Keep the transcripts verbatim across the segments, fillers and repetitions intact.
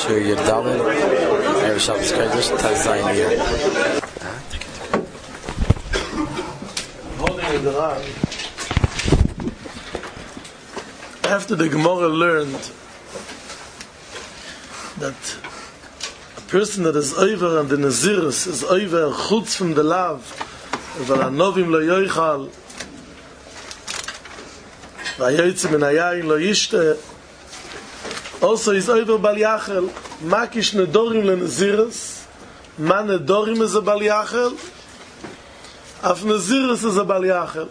Shir Yerdalin, Erev Shabbos Kodesh, Tazayin Iyar. After the Gemara learned that a person that is over and the Naziris is over chutz from the lav, but anovim lo yoichal, v'ayotzim min hayayin lo yishte, also is over bal yachel, makish nedorim le Naziris, ma nedorim is a bal yachel, af Naziris is a bal yachel.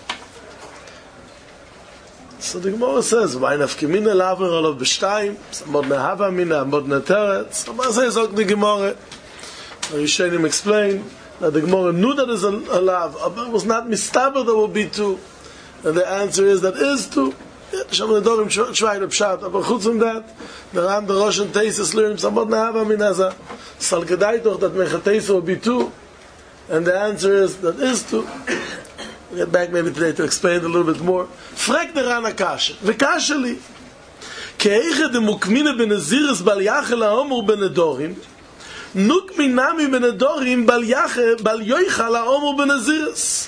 So the Gemara says, why nafkemina laver olav b'shtayim, mod nehava mina, mod neteretz. So what says the Gemara? The Rishonim explain that the Gemara knew that is a, a lav, but it was not mistaber that would be two. And the answer is that is two. Sham nedorim shvay the pshat. But chutz from that, the Ram, the Rosh and Teisus learn, mod nehava mina za. Sal kedai toch that mechateisa will be two. And the answer is that is two. We'll get back maybe today to explain it a little bit more. Frek der Rana Kasha. V'kasha li. Ke'eche de mukmine beneziris bal yachel ha'omur benedorim, nuk minami benedorim bal yachel bal yoichal ha'omur beneziris.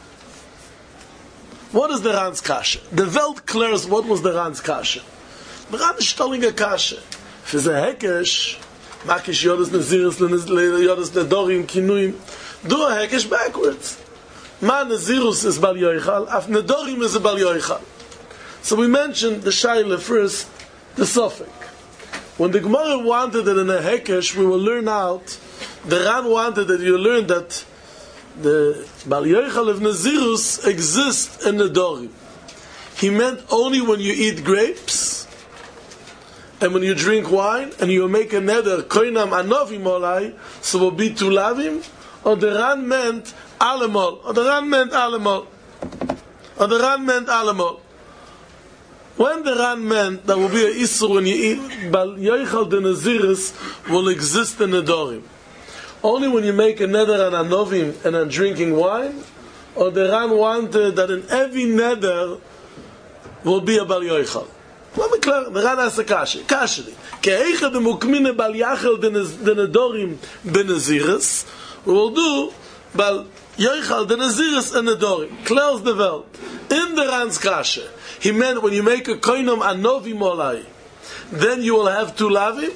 What is the Ran's Kasha? The Welt clears what was the Ran's Kasha. The Ran is telling a Kasha. Für the Hekesh, makish yodas neziris yodas nedorim kinuim, do a Hekesh backwards. Ma Nazirus is Bal Yoichal, Af Nedorim is a Bal Yoichal. So we mentioned the Shaila first, the Suffolk. When the Gemara wanted it in a Hekesh, we will learn out, the Ran wanted that you learn that the Bal Yoichal of Nazirus exists in Nedorim. He meant only when you eat grapes, and when you drink wine, and you make a neder, Koinam Anovim Olai, so will be two lavim, or the Ran meant Alemol, or the Ran meant Alemol, or the Ran meant Alemol. When the Ran meant that will be a Isur when you eat, Bal Yoichal the Naziris will exist in Nedorim. Only when you make a neder on Anovim and on drinking wine, or the Ran wanted that in every neder will be a Bal Yoichal. Let me clear, the Ran has a kasha. Kasha li. Ke'eicha de mukmine Bal Yachel the Nedorim ben Naziris, we will do Bal Yoichal the Naziris and Nedorim. Clears the world. In the Ran's Kasha, he meant when you make a koinam anovim olai, then you will have two lavim.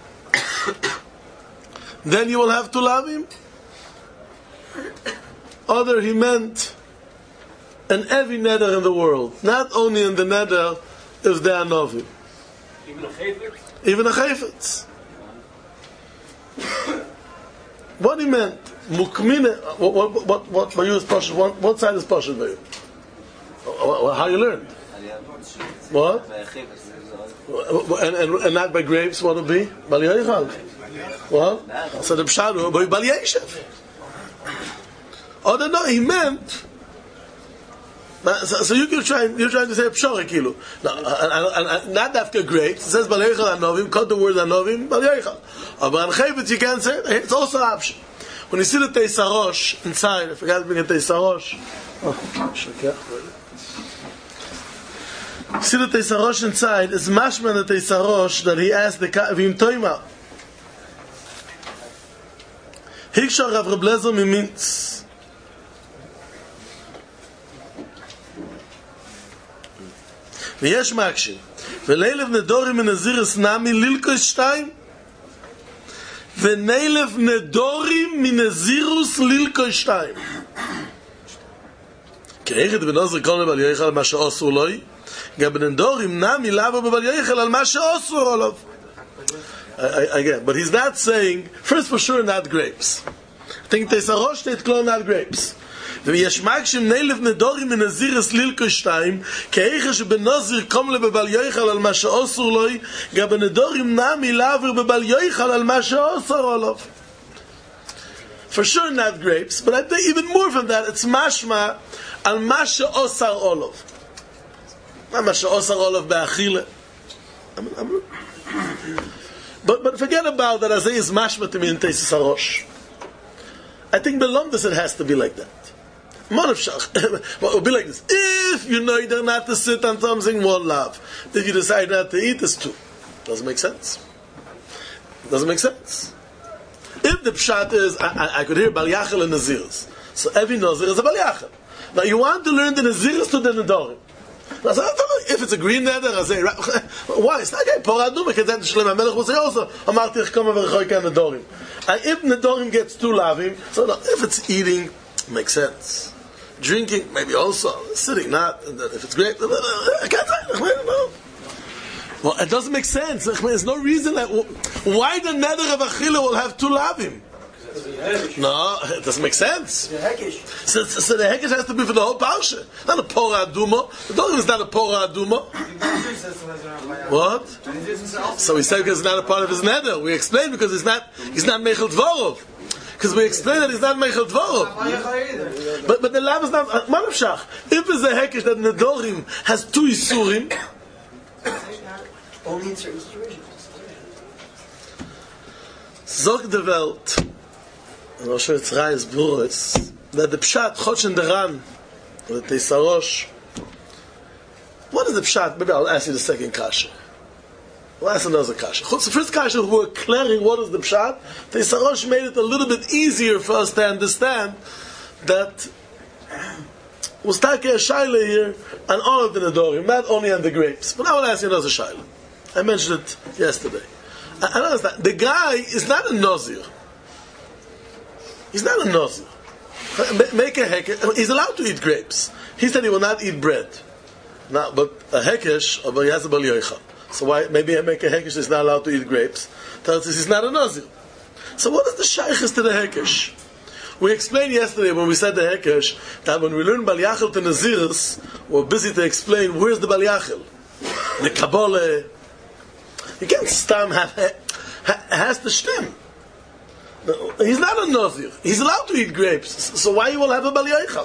Then you will have two lavim. Other, he meant in every neder in the world, not only in the neder if they are novim. Even a chayfetz. Even a chayfetz. What he meant? Mukmine, what what what what for you is pashut? What, what side is pashut for you? How you learn? What? And, and and not by grapes. What would be? Bal Yoichal. What? So the pshat by Bal Yeshev. Oh no, he meant. So, so you can try. You're trying to say pshara kilu. No, and, and, and not after grapes. It says Bal Yoichal anovim. Cut the word anovim. Bal Yoichal. But on chayvetz you can't say it. It's also an option. When you see the Teisarosh inside, I forgot to bring a Teisarosh. Oh, shakeh. You see the Teisarosh inside, it's mashman the Teisarosh that he asked the Vim Toima. Hikshar Rav Reb Lezer Mimintz. V'yesh makshin. V'leilev nedorim min Naziris nami lilkosh shtayim. V'neilev nedorim min Nazirus lilkosh shtayim. Ke'echet b'nozir kol Bal Yoichal al ma she'osur loi. Gab nedorim nami lava b'Bal Yoichal al ma she'osur olav. Again, but he's not saying, first for sure not grapes. I think Teisarosh state klon not grapes. ויש מקשים נלף נדורים מנזירס לילקו שתיים כאיכה שבנוזיר קום לבבל יויכל על מה שאוסור לוי גם בנדורים נמי לעבר בבל יויכל על מה שאוסור עליו. For sure not grapes, but I think even more from that, it's mashma על מה שאוסר עליו. מה שאוסר עליו באכילה. But, but forget about that, as it is mashma to me in Teisus HaRosh. I think belong this, it has to be like that. Well, it will be like this. If you know they're not to sit on something, one love. If you decide not to eat, it's two. Doesn't make sense. Doesn't make sense. If the pshat is, I, I, I could hear Bal Yachal and Naziris. So every Nazir is a Bal Yachal. Now you want to learn the Naziris to the Nedorim. Now, so I don't know if it's a green neder, I say, why? It's not okay. Por Aduma, because then Shlomo HaMelech will say also, Amarti Echkoma V'Rechoika Nedorim. And if Nedorim gets too lavim, so no, if it's eating, makes sense. Drinking, maybe also. Sitting, not. And then if it's great, I can't say, no. Well, it doesn't make sense. There's no reason that, why the neder of Achila will have two lavim? No, it doesn't make sense. So, so the hekesh has to be for the whole parsha, not a pora aduma. The Dorim is not a pora aduma. What? So we said because it's not a part of his neder. We explained because he's not he's not meichel dvorov. Because we explained that he's not meichel dvorov. But but the lav is not manavshach. If it's a hekesh that the Dorim has two isurim, only in certain situations. Zog de Welt. And Rosh Hashanah is Boris, that the Pshat, Chotsh and Deran, the Teisarosh. What is the Pshat? Maybe I'll ask you the second Kasha. We'll ask another Kasha. The first Kasha, who were clearing what is the Pshat, Teisarosh made it a little bit easier for us to understand that was take a Shaila here on all of the Nedorim, not only on the grapes. But I will ask you another Shaila. I mentioned it yesterday. I, I understand. The guy is not a Nazir. He's not a Nazir. Make a hekesh. He's allowed to eat grapes. He said he will not eat bread. Now, but a hekesh, but he has a bal yoichal. So why? Maybe I make a hekesh. He's not allowed to eat grapes. Tells us he's not a Nazir. So what is the shaykhis to the hekesh? We explained yesterday when we said the hekesh that when we learn bal yachal to Naziris, we're busy to explain where's the bal yachal. The Kabbalah. You can't stam have has to stem. He's not a Nazir. He's allowed to eat grapes. So why you will have a Bal Yochel?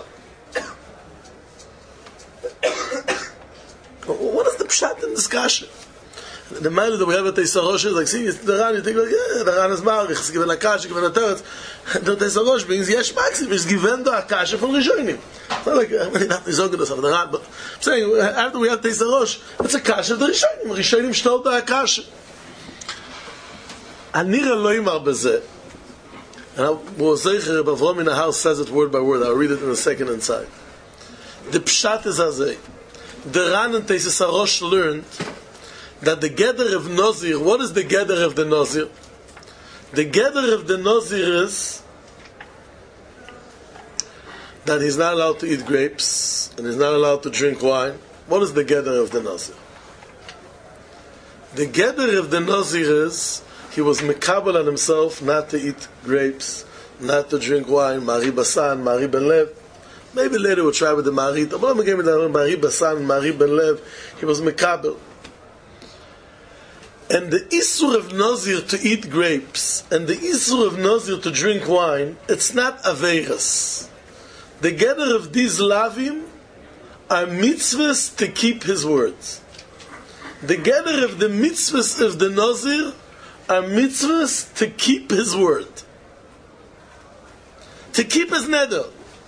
What is the pshat in this kasha? The man that we have at Teisarosh is like, see, it's the Ran, you think like, yeah, the Ran is Marich, it's given a kasha, given a teretz. The Teisarosh means, yesh maxim, it's given the kasha from Rishonim. It's not like, I mean, not Rishonim of the Ran, but I'm saying, after we have Teisarosh, it's a kasha of the Rishonim. Rishonim shtol the kasha. Anira loimar bezeh. And Rabbi Avraham in the house says it word by word. I'll read it in a second inside. The pshat is azay. The Ran and Teisus HaRosh learned that the gather of Nazir, what is the gather of the Nazir? The gather of the Nazir is that he's not allowed to eat grapes and he's not allowed to drink wine. What is the gather of the Nazir? The gather of the Nazir is he was mekabel on himself not to eat grapes, not to drink wine, Mari Basan, Mari Ben Lev. Maybe later we'll try with the Mari. The problem gave me that Mari Basan, Mari Ben Lev, he was mekabel. And the Isur of Nazir to eat grapes, and the Isur of Nazir to drink wine, it's not Averas. The gather of these lavim are mitzvahs to keep his words. The gather of the mitzvahs of the Nazir are mitzvahs to keep his word. To keep his neder.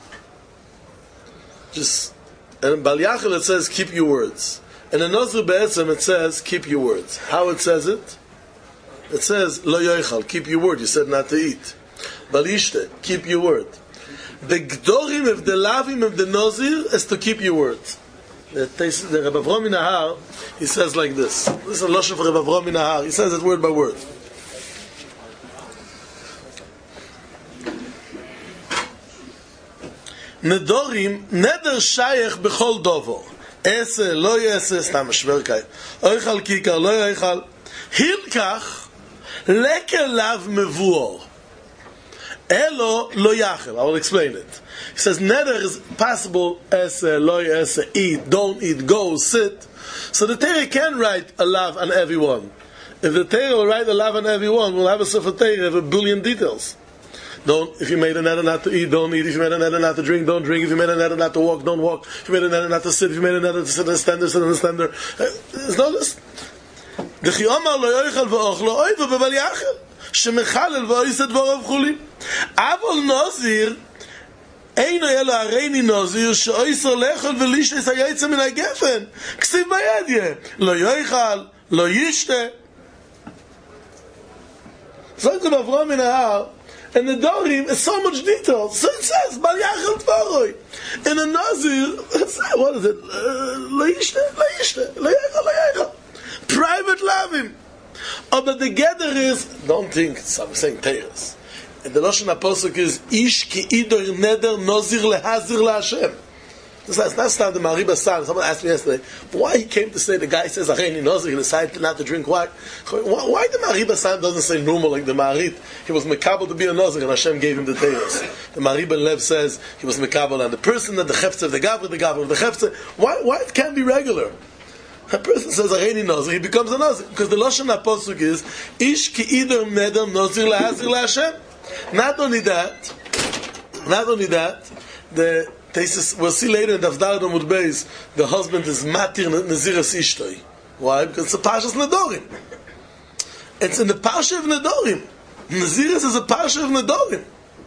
Just, and in Bal Yachal it says, keep your words. And in Nazir Be'etzem it says, keep your words. How it says it? It says, Lo yoichal, keep your word. You said not to eat. Bal Yishte, keep your word. The Gdorim of the Lavim of the Nazir is to keep your words. The, the Rabbi Avraham in Nahar, he says like this. This is a lashon for Rabbi Avraham in Nahar. He says it word by word. Nedorim, neder shayach b'chol dovo. Ese, lo yese, stam shverkai. Oichal kikar, lo yoichal. Hilkach, leker lav mevuor. Elo lo yachel. I will explain it. He says neder is possible as lo as eat, don't eat, go, sit. So the Torah can write a lav on everyone. If the Torah will write a lav on everyone, we'll have a Sefer Torah of a billion details. Don't, if you made a neder not to eat, don't eat. If you made a neder not to drink, don't drink. If you made a neder not to walk, don't walk. If you made a neder not to sit, if you made a neder to sit in a stander, sit in a stander. There's no list. The chiyomar lo yoichal v'ochlo oiva b'bal yachel. Shemechalel v'oisad v'orov chulin. Avol Nazir Eino yelo areini Nazir she'oisar lechol v'lishtes hayayitza min hagefen ksiv bayadye lo yoichal lo yishte. So the Avram in Ahar, and the Dorim is so much detail. So it says, Bal Yachal Tvoroi. In a Nazir, what is it? Leishne, Leishne, Leishne, Leishne. Private lavim. Oh, but the gather is, don't think, I'm saying Teiras. And the Lashon HaPosuk is, Ish ki idor neder nozir lehazir laHashem. This is not time the Mariba San. Someone asked me yesterday, why he came to say, the guy says, Acheni nozir, he decided not to drink wine. Why, why the Mariba San doesn't say normal like the Marit? He was mekabel to be a nozir, and Hashem gave him the Teiras. The Mariba Lev says, he was mekabel on the person, that the chefze of the gavre, the gavre of the chefze. Why, why it can't be regular? A person says Areni Nazir, he becomes a Nazir. Because the Lashon HaPosuk is, Ish ki idor neder Nazir lahazir laHashem. Not only that, not only that, the thesis, we'll see later in Davdar Amud Beis, the husband is Matir Naziras Ishtoi. Why? Because it's a Parshas Nedorim. It's in the Parsha of Nedorim. Naziras is a Parsha of Nedorim.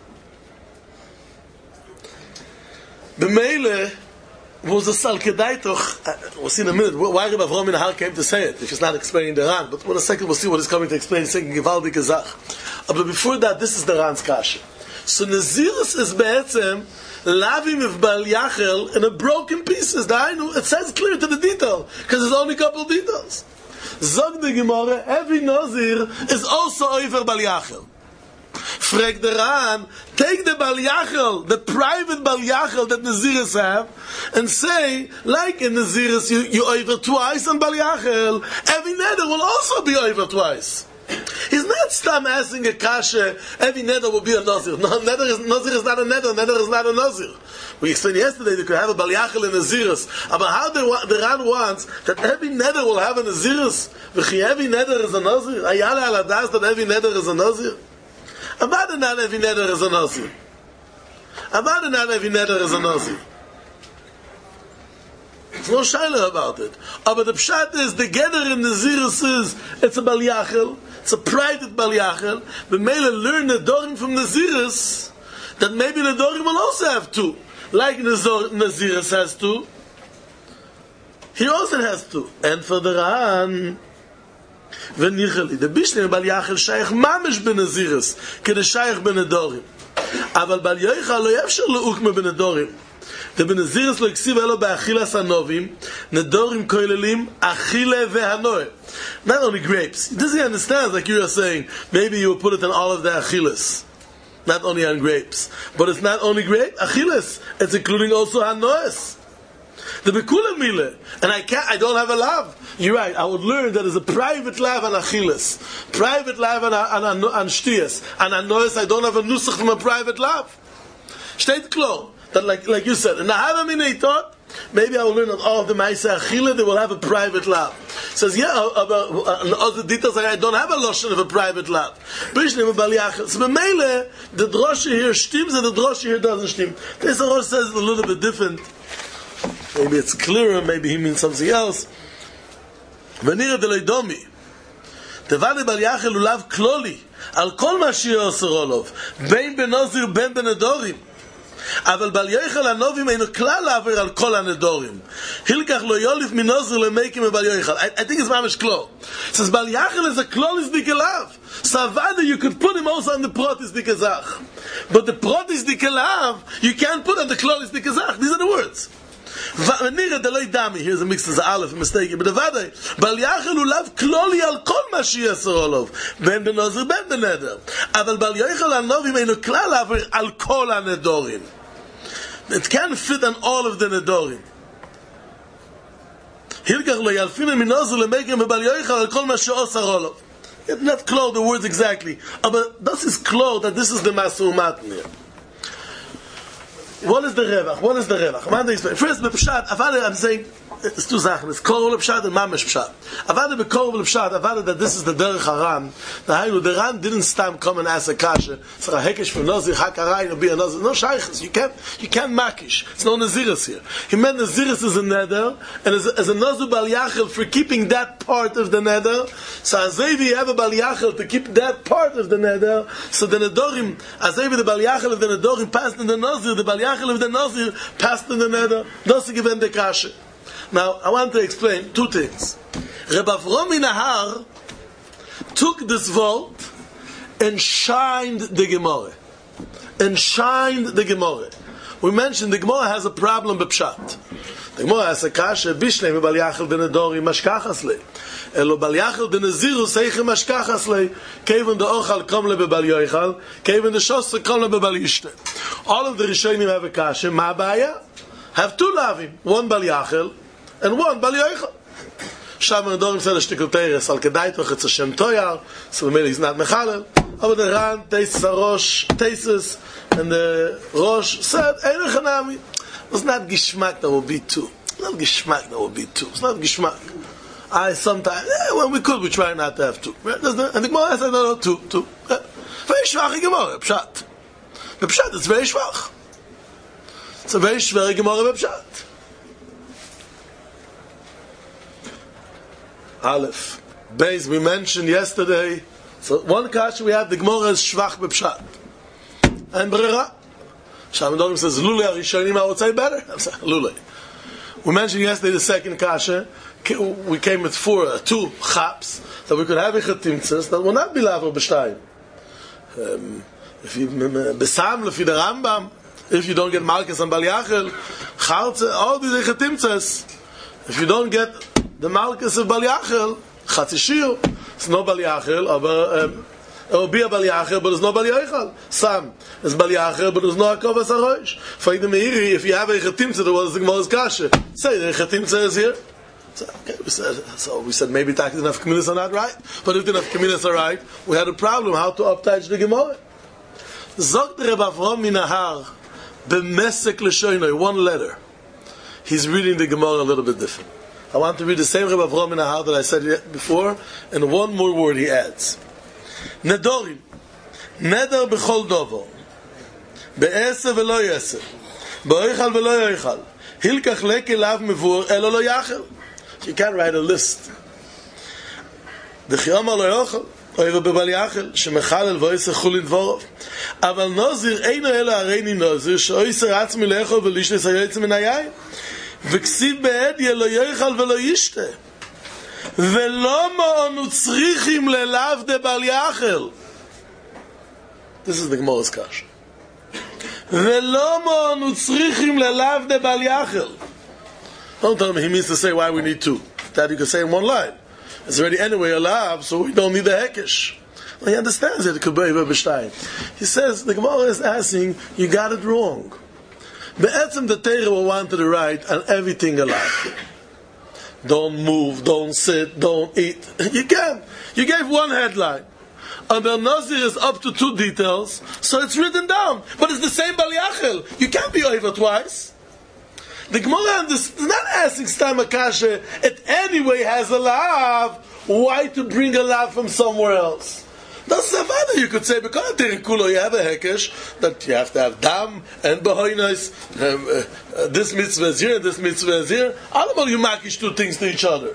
B'meile, was a Salkedaitoch, we'll see in a minute why Reb Avram in Ahar came to say it, if he's not explaining the Ran, but in a second we'll see what he's coming to explain. He's saying Givaldi Kazach. But before that, this is the Ran's Kasha. So Nazirus is Be'etzem Lavim of Bal Yachel in a broken pieces. It says clear to the detail, because there's only a couple of details. Zog the Gemara, every Nazir is also over Bal Yachel. Frag the Ran, take the Bal Yachel, the private Bal Yachel that Naziris have, and say, like in Naziris, you, you over twice on Bal Yachel, every neder will also be over twice. He's not stam asking a kasha, every neder will be a Nazir. No, neder is, Nazir is not a neder, neder is not a Nazir. We explained yesterday that you could have a Bal Yachel in Naziris, but how the, the Ran wants that every neder will have a Naziris, v'chi every neder is a Nazir, ayala ala das that every neder is a Nazir. About not every neder is a Nazir. About not every neder is a Nazir. There's no shaila about it. But the pshat is, the gather in Naziris is, it's a Bal Yachel, it's a private Bal Yachel, but Mele learn the Dorim from Naziris, that maybe the Dorim will also have two. Like Naziris has two, he also has two. And for the Ran, וניחלי, the Bishne Bal Yachel שייך ממש בנזירס, כדי שייך בנדורים. אבל בל יויכל לא יאפשר לאוכמה בנדורים. ובנזירס לא הקסיב אלו באכילס הנובים, נדורים כוללים אכילה והנוה. Not only grapes. Does he understand, like you are saying, maybe you will put it on all of the achilas. Not only on grapes. But it's not only grape, achilas. It's including also hanoes. The Bekulah Mile, and I can't, I don't have a lav. You're right, I would learn that there's a private lav on Achilles, private lav on, on, on Shtiyas, and I notice I don't have a nusach from a private lav. Steht klar, that like, like you said, and I haven't he thought, maybe I will learn that all of the Ma'aseh Achila, they will have a private lav. Says, yeah, about uh, other details, I don't have a lotion of a private lav. Bishnim Bal Yachel. So, B'meile, the drosha here stims and the drosha here doesn't stim. This Rosh says it a little bit different. Maybe it's clearer, maybe he means something else. V'nira deleidomi. Tevani Bal Yachel ulav kloli. Al kol ma shir osir olov. Ben benozir, ben benedorim. אבל בל יויכל הנובים אינו כלל לעבר על כל הנדורים. הילקח לא יוליף מנוזר למייקים ובל יויכל. I think it's ממש כלול. It says בל יחל is a klol is dikelav. So Avada, you could put him also on the prot is dikazach. But the prot is dikelav, you can't put on the klol is dikazach. These are the words. ונראה דלוי דמי, here's a mix of the aleph, mistake, but הוודאי, בל יחל הוא לאו כלולי על כל מה שיעשר עליו, בין בנוזר בין בנדר. אבל בל יחל הנובים אינו כלל לעבר על כל הנדורים. It can't fit on all of the nedorim. הילקח לא ילפינה מנוזר למייקים ובל יחל על כל מה שעושר עליו. It's not clear the words exactly, but this is clear that this is the Masur Matan here. What is the Revach? What is the Revach? First, the Pshat, Avada, I'm saying, it's two Sachen. It's Korol Pshat and Mamash Pshat. Avada be Korol Pshat, Avada that this is the Derech HaRan. The Hainu, the Ran didn't stand come and ask a kasha. So a hekesh for Nazir, Hakarai, and be a Nazir. No Shaykhs. You can't, you can't makish. It's no Naziris here. He meant Naziris is a neder, and as a, as a Nazir Bal Yachel for keeping that part of the neder. So Azevi have a Bal Yachel to keep that part of the neder. So the Nedorim, Azevi the Bal Yachel of the Nedorim passed in the Nazir, the Bal Yachel of the Nazir passed in the neder. Doesn't give him the kasha. Now, I want to explain two things. Reb Avram in Ahar took this vault Enshrined the Gemara. Enshrined the Gemara. We mentioned the Gemara has a problem with Pshat. The Gemara has a kasha, Bishnei me bal yachal denedori mashkachas le. Elo bal yachal deneziru seiche mashkachas le. Keven de ochal kom le bebal yoichal. Keven de shosser kom le bebal yishte. All of the Rishonim have a kasha. Ma baya? Have two lavim. One bal yachal and one bal yoichal. Shav nedorim said a shtikel teres al kedai toch it's a shem toyar. So maybe he's not mechalel. Aber the Ran, Tesis Rosh, Tesis, and the Rosh said, Ein Chanami. It's not Gishmak that will be two. It's not Gishmak that will be two. It's not Gishmak. I sometimes, yeah, when we could, we try not to have two. Right? And the Gemara said, no, no, two, two. Very schwach Gemara, Pshat. The Pshat is very schwach. It's a very schwere Gemara, Pshat. Aleph. Beis, we mentioned yesterday. So one kasha we have, the Gemara is shvach b'pshat. And brera. Shamadogim says, Lule Arishonim, I would say better. Lule. We mentioned yesterday the second kasha. We came with four, uh, two chaps, that we could have a chatimtzes that will not be laver b'shtayim. Um, if you, besam, lefi the Rambam, if you don't get Malkus and Bal Yachel, Chalze, all these chatimtzes, if you don't get the Malkus of Bal Yachel, Chatzishir, it's no Bal Yachel, but um, it will be a Bal Yachel, but it's no Bal Yachel. Sam is Bal Yachel, but it's no Akovas HaRosh. Faida Meiri, if you have a Chatimtzah, what is the Gemara's Kasha? Say the Chatimtzah is here. So, okay, we said, so we said maybe Taki didn't have Kaminas are not right, but if didn't have Kaminas are right, we had a problem how to uptouch the Gemara. Zog the Reb Avram Minahar, B'mesek L'shoinoi, one letter. He's reading the Gemara a little bit different. I want to read the same Reb Avram Minahar that I said before, and one more word he adds. Nedorim, neder b'chol dovo, be'eser v'lo yeser, be'oichal v'lo yoichal, hilkach leke lav mevur, elo lo yachel. You can't write a list. D'chiyama lo yochel, oiva bebal yachel, shemechalel v'oiser chulin dvorov. Aval nozir eino elo areini nozir, she'oiser atzmi lecho v'lishnes hayoytzim min hayayim. וכסיב בעדיה לא יאכל ולא ישתה ולא מאנו צריכים ללאו דבל יאכל. This is the Gemara's Kasha. ולא מאנו צריכים ללאו דבל יאכל. Don't tell me he means to say why we need two. That you can say in one line. It's already anyway allowed, so we don't need the hekesh. Well, he understands it. It could be b'shtayim. He says the Gemara is asking, you got it wrong. Be'etzem the Torah will want to write and everything alive. Don't move, don't sit, don't eat. You can. You gave one headline. And the Nazir is up to two details, so it's written down. But it's the same Bal Yachel. You can't be over twice. The Gemara is not asking Stam Akasha, it anyway has a lav. Why to bring a lav from somewhere else? That's the father you could say, because Terikulo you have a hekesh, that you have to have dam and behoinos, um, uh, uh, this mitzvah is here, this mitzvah is here. All about you makish two things to each other.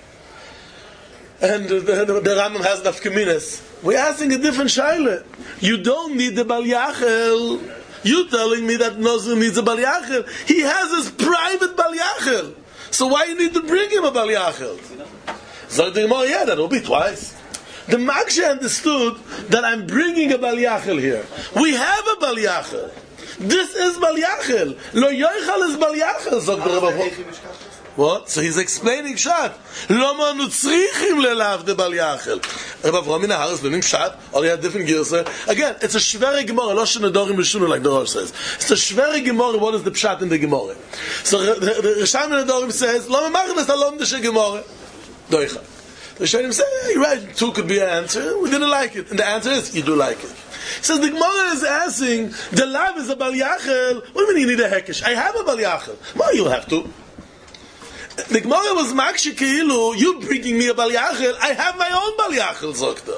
And uh, the, the, the Rambam has nafkaminas. We're asking a different shaila. You don't need the Bal Yachel. You telling me that Nazir needs a Bal Yachel. He has his private Bal Yachel. So why you need to bring him a Bal Yachel? So the Gemara, yeah, that will be twice. The Maksha understood that I'm bringing a Bal Yachel here. We have a Bal Yachel. This is Bal Yachel. Lo Yoichal is Bal Yachel. Zog the Rebbe. What? So he's explaining Pshat. Lo manu tzrichim lelav de Bal Yachel. Rebbe Avram Minahar is learning Pshat. All he had different gears. Again, it's a shvere Gemara. Lo shenedorim b'shunu, like the Rosh says. It's a shvere Gemara. What is the Pshat in the Gemara? So the Rishon Nedorim says, Lo memachnes alom de she Gemara. Doichal. The Rishonim say, yeah, you're right, two could be an answer. We didn't like it. And the answer is, you do like it. He says, the Gemara is asking, the lav is a Bal Yachel. What do you mean you need a hekesh? I have a Bal Yachel. Well, you have to. The Gemara was makshi keilu, you bringing me a Bal Yachel, I have my own Bal Yachel, Zokta.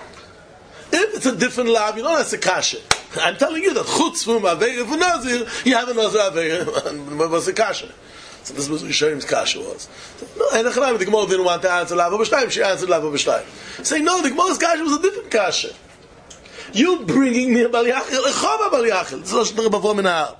If it's a different lav, you don't have to kash it. I'm telling you that chutz from Aveir for Nazir, you have a Nazir Aveir, and what's a kash? So this was what Yishayim's kasha was. No, and the Gemara didn't want to answer Lava B'Shtayim, she answered Lava B'Shtayim. Saying, no, the Gemara's kasha was a different kasha. You bringing me a Bal Yachel, a Chava Bal Yachel. This is what Rebbe Avram Minahar.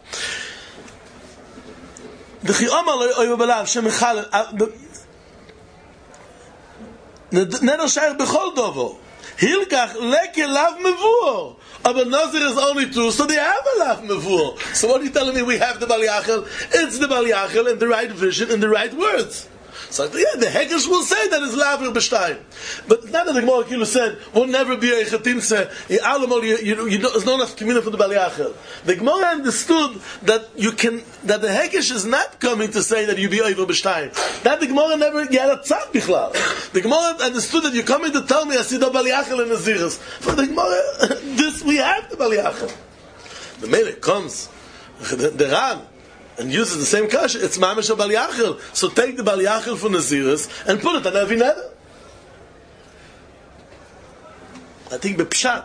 The Chiyomar Oiva Balav, Shem Echal, Neder Shaykh B'chol Dovo, Hilkach leke lav mevur. Aber Nazir is only two, so they have a lav mevur. So what are you telling me? We have the Bal Yachal. It's the Bal Yachal in the right vision, in the right words. So yeah, the Hegesh will say that it's Lavir B'Shtayim. But it's not that the Gemara Kilu said, will never be a Chatimse, you, you, you know, there's no enough community for the Bal Yachal. The Gemara understood that you can, that the Hegesh is not coming to say that you be over B'Shtayim. That the Gemara never, you had a tzad bichlal. The Gemara understood that you're coming to tell me I see the Bal Yachal in the Ziris. For the Gemara, this, we have the Bal Yachal. The Melech comes, the, the Ran, and uses the same kasha, it's mamish Bal Yachal. So take the Bal Yachal from Naziris and put it on every neder. I think b'pshat,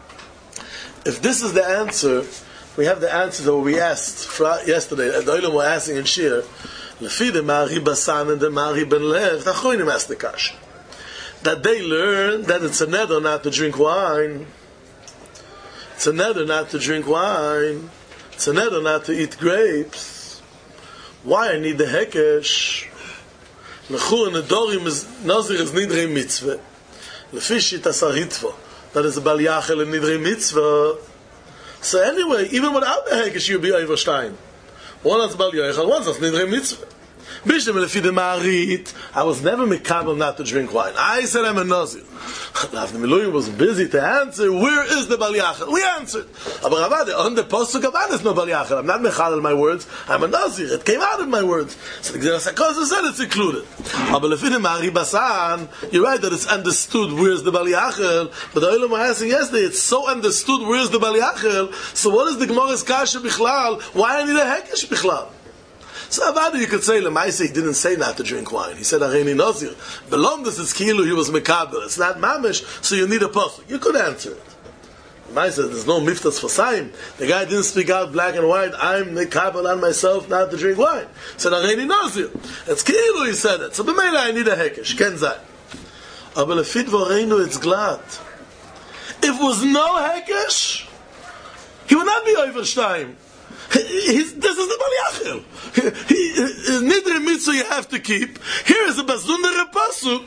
if this is the answer, we have the answer that we asked yesterday. The Olam were asking in Shir, Lefi the Mari Basan and the Mari Ben Lev, the Choinim asked the kasha, that they learn that it's a neder not to drink wine. It's a neder not to drink wine. It's a neder not to eat grapes. Why I need the hekesh? Lechu and the dorim is nazir is nidrei mitzvah. Lefish it asar hitva. That is a Bal Yachal and nidrei mitzvah. So anyway, even without the hekesh, you'll be over Stein. One is Bal Yachal, one is nidrei mitzvah. Bishlam lefi the Marit, I was never mekabel not to drink wine. I said I'm a nazir. The Miluim was busy to answer, where is the Bal Yachal? We answered. Aber Ravade, on the Posuk Avad is no Bal Yachal. I'm not mechal in my words, I'm a nazir. It came out of my words. So the Gzeras HaKodesh said it's included. Aber lefi the Mari Basan, you're right that it's understood where's the Bal Yachal, but the Olam were asking yesterday, it's so understood where's the Bal Yachal, so what is the Gemara's kasha bichlal? Why I need a hekesh bichlal? So Avada, you could say, Lemaise, he didn't say not to drink wine. He said, Areini Nazir. Belong this is Kilu, he was Mekabel. It's not Mamish, so you need a pasuk. You could answer it. Lemaise, there's no miftas for Saim. The guy didn't speak out black and white, I'm Mekabel on myself not to drink wine. He said, Areini Nazir. It's Kilu, he said it. So B'meila, I need a hekesh. Ken Zay. Aber lefit voreinu, it's glad. If it was no hekesh, he would not be Overstein. He's, this is the Bal Yachal. Nidrei mitzvah you have to keep. Here is a Bazundere pasuk.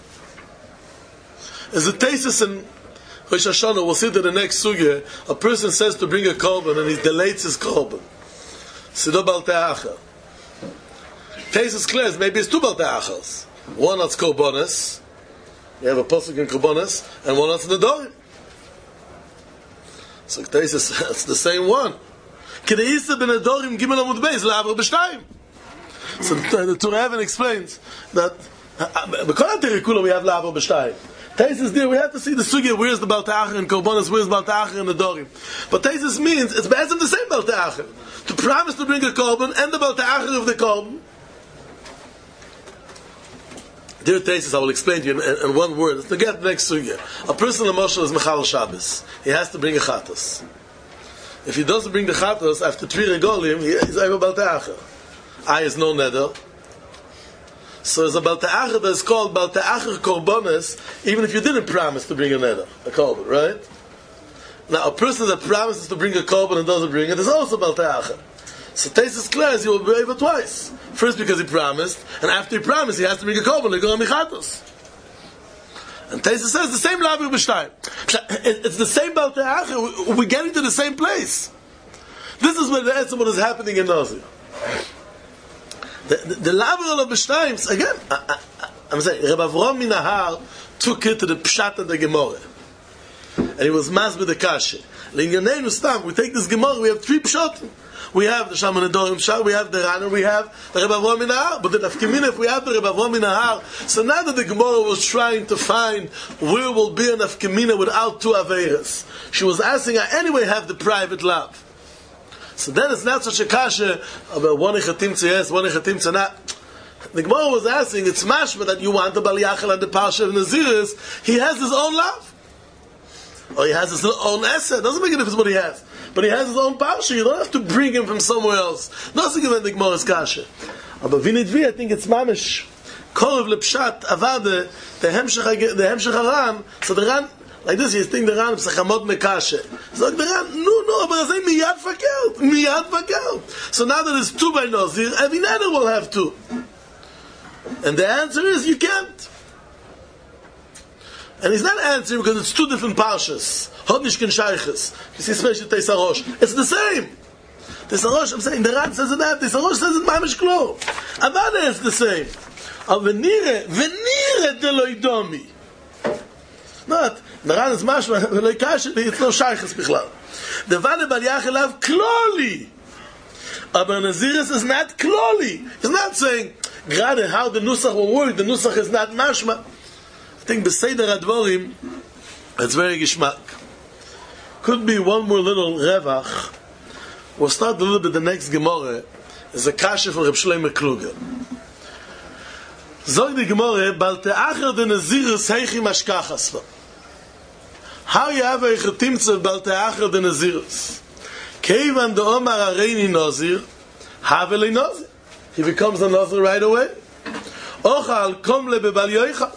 As a thesis in Rosh Hashanah, we'll see that the next sugya, a person says to bring a korban and he delays his korban. Sido Bal Te'achal. Thesis clears, maybe it's two Bal Te'achals. One that's korbanos. You have a pasuk in korbanos, and one that's Nedorim. So thesis, it's the same one. Kedeisa ben Adorim Gimel Amud Beis Lavar B'Shtayim. So the Torah even explains that because of Terikula we have Lavar B'Shtayim. Taisis there we have to see the sugya where's the Bal Te'achar and Korbanos, where's Bal Te'achar and the Dorim. But Taisis means it's based on the same Bal Te'achar. To promise to bring a Korban and the Bal Te'achar of the Korban. Dear Taisis, I will explain to you in, in one word. To get the next sugya. A person in Moshe is Mechal Shabbos. He has to bring a Chatos. If he doesn't bring the chatos after three regolim, he is over Bal Te'achar. I is no neder. So there's a Bal Te'achar that is called Bal Te'achar Korbanos, even if you didn't promise to bring a neder, a korban, right? Now, a person that promises to bring a korban and doesn't bring it is also Bal Te'achar. So Taisus declares he will be over twice. First because he promised, and after he promised, he has to bring a korban, like go on Michatos. And Taisus says the same Lavir B'Shtayim. It's the same Bal Te'achar. We're getting to the same place. This is where the answer what is happening in Nazir. The, the, the Lavir of B'Shtayim, again, I, I, I'm saying, Reb Avrom Minahar took it to the Pshat of the Gemara. And he was masbid the Kashe. L'inyaneinu stam, we take this Gemara, we have three Pshatim. We have the Shaman Adorim Shah, we have the Rana, we have the Reb Avrom Minahar. But the Nafkamina, if we have the Reb Avrom Minahar, so now that the Gemara was trying to find where will be a Nafkamina without two Averas, she was asking, I anyway have the private love. So then it's not such a kasha about one echatim to yes, one echatim to not. The Gemara was asking, it's mashma that you want the Bal Yachal and the Parsha of Naziris, he has his own love. Or he has his own asset. Doesn't make a difference what he has. But he has his own parsha. You don't have to bring him from somewhere else. Doesn't give the Gemara's kasha. But Vinidvi, I think it's mamish. Korov lepshat avade the hemshech the hemshech haran. So the ran like this. You think the ran psachamot mekashe. So the ran no no. But I say miyad fakelt miyad fakelt. So now that it's two by Nazir, every neder will have two. And the answer is you can't. And he's not answering because it's two different parshas. Hodnishkin Shaykhis. You see, especially Teisarosh. It's the same. Teisarosh, I'm saying, the Ran says it that. Teisarosh says it Mamish Klo. Avada is the same. Al venire, venire de loidomi. Not, the Ran is mashma, loikash, it's no Shaykhis bichlal. The Vane Bal Yachelav Kloli. Aber Naziris is not Kloli. He's not saying, gerade how the Nusach will work, the Nusach is not mashma. I think Beseder Advorim, it's very gishmak. Could be one more little revach. We'll start a little bit the next Gemara. Is a kasha for Reb Shlomo Kluger. Zog the Gemara, Bal te'acher de Naziris heichi mashkachas. How you have a chetimtzev Bal te'acher de Naziris? Keivan de Omar Areini Nazir, Haveli Nazir. He becomes a Nazir right away. Ochal komle bebal yoichal.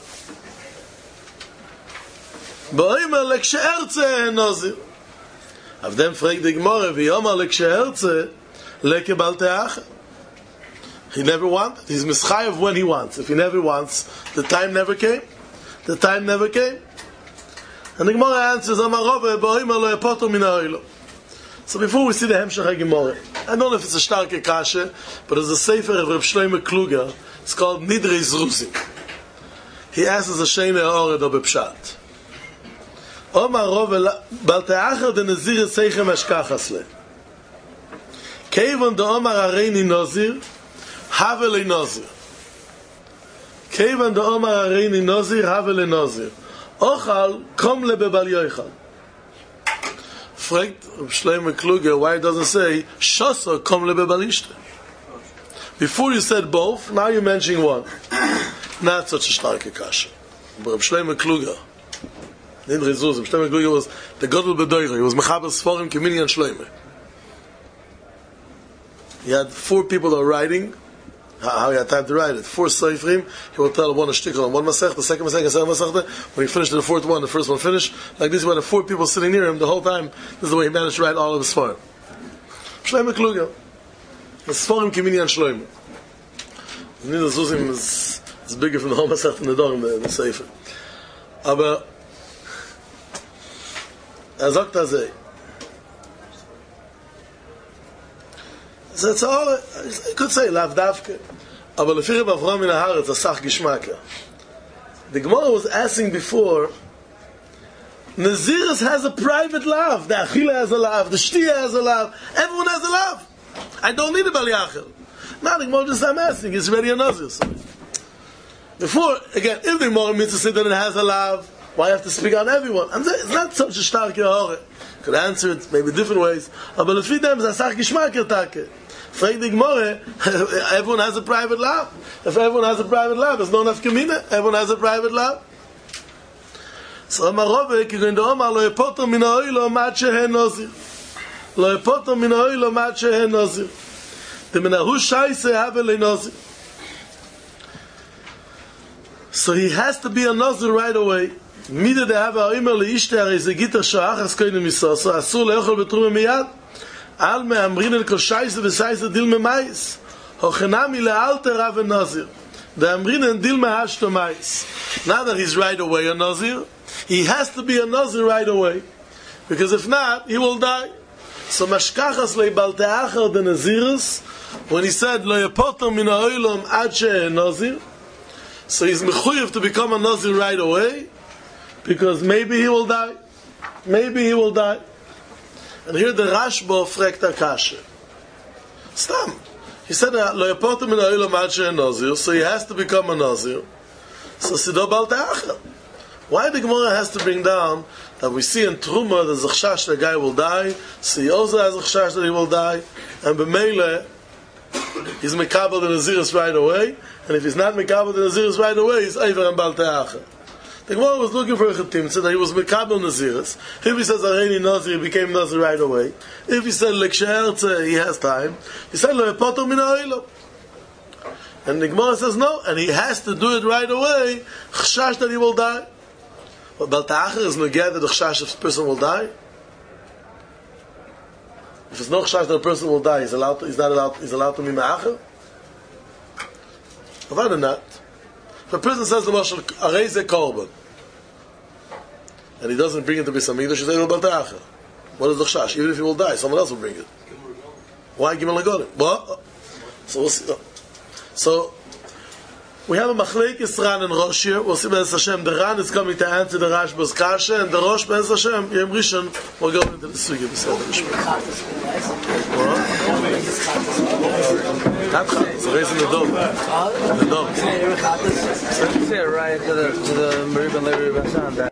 Ba'omer lekshe'ertze Nazir. Av dem fragt the Gemara, v'yomer lekshe'ertze lekebal te'acher. He never wanted. He's mischayev when he wants. If he never wants, the time never came. The time never came. And the Gemara answers, Amar Rove, ba'omer lo yepoter min ha'olam. So before we see the Hemshech Gemara, I don't know if it's a starke kasha, but there's a sefer of Reb Shlomo Kluger. It's called Nidrei Zruzim. He asks a sheine ored or bepshat. Omar Rove bal te'acher de Nazir seichem ashkachas le. Kevon de Omar Areini Nazir, have le Nazir. Kevon de Omar Areini Nazir, have le Nazir. Ochal kom le bebal yoichal. Fragt Shlomo Kluger why it doesn't say Shasa kom le bebal ishte. Before you said both, now you're mentioning one. Not such a starke kasha. But Shlomo Kluger, in Rezuzim, Shlomo Kluger was the Gadol B'Doiro. He was Mechaber Sforim Kemini and Shlomo. He had four people that were writing. How he had time to write it. Four Seifrim. He would tell one a shtickle on one Masech, the second Masech, the second Masech. When he finished the fourth one, the first one finished. Like this, he had four people sitting near him the whole time. This is the way he managed to write all of his Sforim. Shlomo Kluger. The Sforim Kemini and Shlomo. Nidrei Zruzim is, is bigger from the whole Masech than the Dorim, the, the Sefer. Aber er sagt das eh. So it's all, I could say, lav davke. Aber lefir b'avram min haaretz, asach gishmak. The Gemara was asking before, Naziris has a private love. The Achila has a love. The Shtia has a love. Everyone has a love. I don't need a Bal Yachel. Now the Gemara just I'm asking, is ready a Nazir. Before, again, if the Gemara means to say that it has a love, why have to speak on everyone? And it's not such a stark yahore. Could answer it maybe different ways. But lefi them, it's asach gishmak yatake. Frag the Gemara, everyone has a private love. If everyone has a private love, there's no nafkamina. Everyone has a private love. So Amar Rove, ki goin do Omar, lo yepoter min ha'oilo mad shehen Nazir. Lo yepoter min ha'oilo mad shehen Nazir. The menahu shaise have le Nazir. So he has to be a Nazir right away. Mida de have ha'omer le'ishte ha'rei ze gitter sha'achas koinem misoso, asur le'ochel betrume miyad. Al me'amrin el kol shaise v'saise dil me'mais. Hochenami le'alter have a Nazir. The amrin and dil me'hashto mais. Now that he's right away a Nazir, he has to be a Nazir right away. Because if not, he will die. So mashkachas le'bal te'achar de Nazirus, when he said, lo yepoter min ha'olam ad she'eh Nazir, so he's mechuyev to become a Nazir right away, because maybe he will die. Maybe he will die. And here the Rashba fragt Akasha. Stam. He said, lo yepoter min ha'olam ad she'eh Nazir, so he has to become a Nazir. So sido bal te'achar. Why the Gemara has to bring down that we see in Truma there's a chashash the guy will die, so he also has a chashash that he will die, and b'meile he's mekabel the Naziris right away, and if he's not mekabel the Naziris right away, he's over and bal te'achar. The Gemara was looking for a chetim, so that he was mekabel Naziris. If he says Areini Nazir, he became Nazir right away. If he said Lekshe'ertze, he has time. He said Lo yepoter min ha'olam. And the Gemara says no, and he has to do it right away, chashash that he will die. But Bal Te'achar is neged that the chashash of the person will die. If it's no chashash that a person will die, he's allowed to, he's not allowed, he's allowed to be me'achar. But other than that, if a person says the Mashal, Arei ze korban, and he doesn't bring it to Beis Hamikdash, he's able to Acher. What is the chash? Even if he will die, someone else will bring it. Why Gimel Agorim? What? So we'll see. So we have a Machlekes Ran and Rosh here. We'll see Be'ez Hashem. The Ran is coming to answer the Rashba's Kasha, and the Rosh Be'ez Hashem, Yom Rishon, will go into the Sugi B'Seder Mishpat. What? Not Chat. It's raising the dog. The dog. Say right to the to the Meribah Levi Bashan.